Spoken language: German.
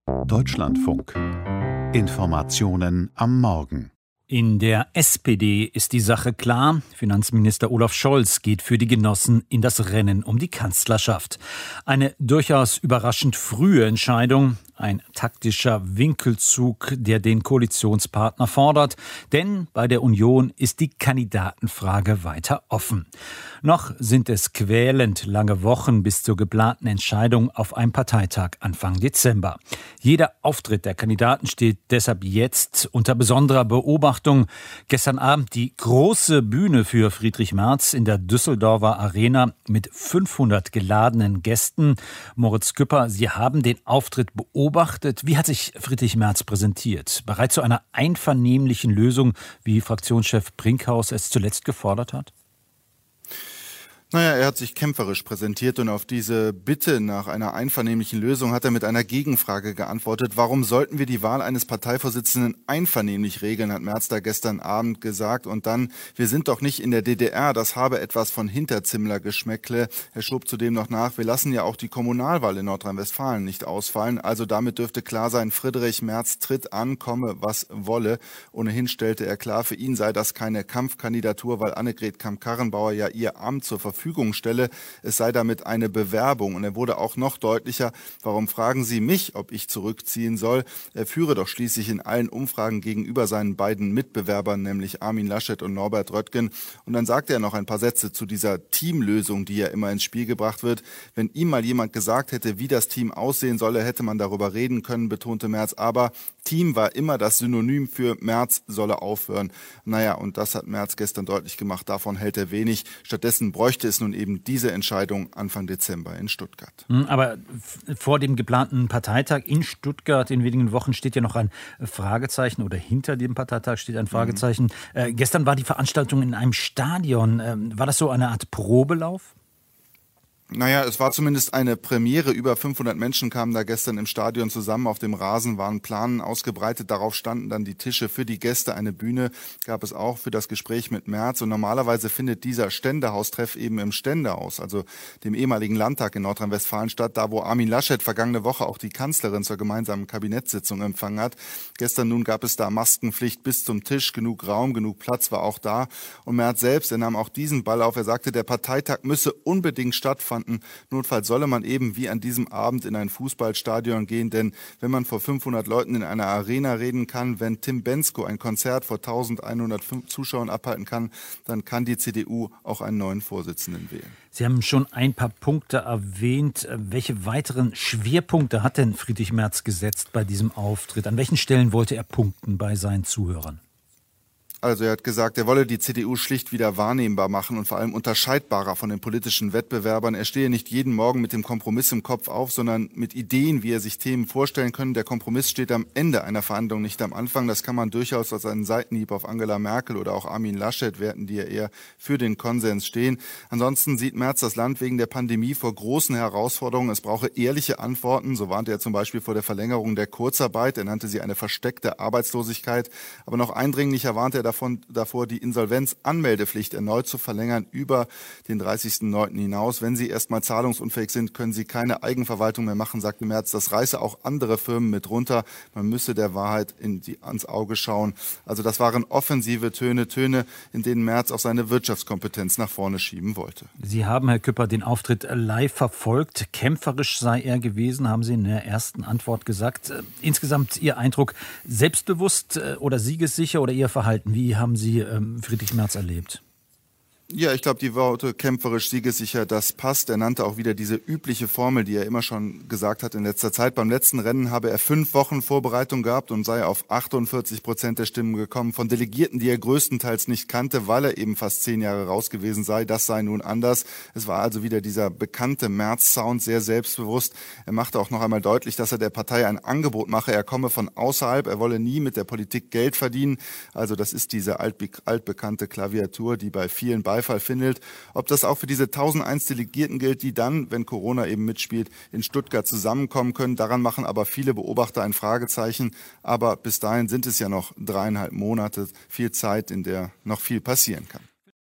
Deutschlandfunk. Informationen am Morgen. In der SPD ist die Sache klar. Finanzminister Olaf Scholz geht für die Genossen in das Rennen um die Kanzlerschaft. Eine durchaus überraschend frühe Entscheidung. Ein taktischer Winkelzug, der den Koalitionspartner fordert. Denn bei der Union ist die Kandidatenfrage weiter offen. Noch sind es quälend lange Wochen bis zur geplanten Entscheidung auf einem Parteitag Anfang Dezember. Jeder Auftritt der Kandidaten steht deshalb jetzt unter besonderer Beobachtung. Gestern Abend die große Bühne für Friedrich Merz in der Düsseldorfer Arena mit 500 geladenen Gästen. Moritz Küpper, Sie haben den Auftritt beobachtet. Wie hat sich Friedrich Merz präsentiert? Bereit zu einer einvernehmlichen Lösung, wie Fraktionschef Brinkhaus es zuletzt gefordert hat? Naja, er hat sich kämpferisch präsentiert und auf diese Bitte nach einer einvernehmlichen Lösung hat er mit einer Gegenfrage geantwortet. Warum sollten wir die Wahl eines Parteivorsitzenden einvernehmlich regeln, hat Merz da gestern Abend gesagt. Und dann, wir sind doch nicht in der DDR, das habe etwas von Hinterzimmler-Geschmäckle. Er schob zudem noch nach, wir lassen ja auch die Kommunalwahl in Nordrhein-Westfalen nicht ausfallen. Also damit dürfte klar sein, Friedrich Merz tritt an, komme was wolle. Ohnehin stellte er klar, für ihn sei das keine Kampfkandidatur, weil Annegret Kramp-Karrenbauer ja ihr Amt zur Verfügung stelle. Es sei damit eine Bewerbung. Und er wurde auch noch deutlicher, warum fragen Sie mich, ob ich zurückziehen soll? Er führe doch schließlich in allen Umfragen gegenüber seinen beiden Mitbewerbern, nämlich Armin Laschet und Norbert Röttgen. Und dann sagte er noch ein paar Sätze zu dieser Teamlösung, die ja immer ins Spiel gebracht wird. Wenn ihm mal jemand gesagt hätte, wie das Team aussehen solle, hätte man darüber reden können, betonte Merz. Aber Team war immer das Synonym für Merz solle aufhören. Naja, und das hat Merz gestern deutlich gemacht. Davon hält er wenig. Stattdessen bräuchte es nun eben diese Entscheidung Anfang Dezember in Stuttgart. Aber vor dem geplanten Parteitag in Stuttgart in wenigen Wochen steht ja noch ein Fragezeichen oder hinter dem Parteitag steht ein Fragezeichen. Gestern war die Veranstaltung in einem Stadion. War das so eine Art Probelauf? Naja, es war zumindest eine Premiere. Über 500 Menschen kamen da gestern im Stadion zusammen. Auf dem Rasen waren Planen ausgebreitet. Darauf standen dann die Tische für die Gäste. Eine Bühne gab es auch für das Gespräch mit Merz. Und normalerweise findet dieser Ständehaustreff eben im Ständehaus, also dem ehemaligen Landtag in Nordrhein-Westfalen statt, da wo Armin Laschet vergangene Woche auch die Kanzlerin zur gemeinsamen Kabinettssitzung empfangen hat. Gestern nun gab es da Maskenpflicht bis zum Tisch. Genug Raum, genug Platz war auch da. Und Merz selbst, er nahm auch diesen Ball auf. Er sagte, der Parteitag müsse unbedingt stattfinden. Notfalls solle man eben wie an diesem Abend in ein Fußballstadion gehen, denn wenn man vor 500 Leuten in einer Arena reden kann, wenn Tim Bendzko ein Konzert vor 1100 Zuschauern abhalten kann, dann kann die CDU auch einen neuen Vorsitzenden wählen. Sie haben schon ein paar Punkte erwähnt. Welche weiteren Schwerpunkte hat denn Friedrich Merz gesetzt bei diesem Auftritt? An welchen Stellen wollte er punkten bei seinen Zuhörern? Also er hat gesagt, er wolle die CDU schlicht wieder wahrnehmbar machen und vor allem unterscheidbarer von den politischen Wettbewerbern. Er stehe nicht jeden Morgen mit dem Kompromiss im Kopf auf, sondern mit Ideen, wie er sich Themen vorstellen können. Der Kompromiss steht am Ende einer Verhandlung, nicht am Anfang. Das kann man durchaus als einen Seitenhieb auf Angela Merkel oder auch Armin Laschet werten, die ja eher für den Konsens stehen. Ansonsten sieht Merz das Land wegen der Pandemie vor großen Herausforderungen. Es brauche ehrliche Antworten. So warnte er zum Beispiel vor der Verlängerung der Kurzarbeit. Er nannte sie eine versteckte Arbeitslosigkeit. Aber noch eindringlicher warnte er davor, die Insolvenzanmeldepflicht erneut zu verlängern über den 30.09. hinaus. Wenn Sie erstmal zahlungsunfähig sind, können Sie keine Eigenverwaltung mehr machen, sagte Merz. Das reiße auch andere Firmen mit runter. Man müsse der Wahrheit ans Auge schauen. Also das waren offensive Töne, in denen Merz auch seine Wirtschaftskompetenz nach vorne schieben wollte. Sie haben, Herr Küpper, den Auftritt live verfolgt. Kämpferisch sei er gewesen, haben Sie in der ersten Antwort gesagt. Insgesamt Ihr Eindruck, selbstbewusst oder siegessicher oder Ihr Verhalten? Wie haben Sie Friedrich Merz erlebt? Ja, ich glaube, die Worte kämpferisch, siegessicher, das passt. Er nannte auch wieder diese übliche Formel, die er immer schon gesagt hat in letzter Zeit. Beim letzten Rennen habe er 5 Wochen Vorbereitung gehabt und sei auf 48% der Stimmen gekommen. Von Delegierten, die er größtenteils nicht kannte, weil er eben fast 10 Jahre raus gewesen sei. Das sei nun anders. Es war also wieder dieser bekannte Merz-Sound, sehr selbstbewusst. Er machte auch noch einmal deutlich, dass er der Partei ein Angebot mache. Er komme von außerhalb, er wolle nie mit der Politik Geld verdienen. Also das ist diese altbekannte Klaviatur, die bei vielen Beifall findet. Ob das auch für diese 1001 Delegierten gilt, die dann, wenn Corona eben mitspielt, in Stuttgart zusammenkommen können. Daran machen aber viele Beobachter ein Fragezeichen. Aber bis dahin sind es ja noch 3,5 Monate, viel Zeit, in der noch viel passieren kann.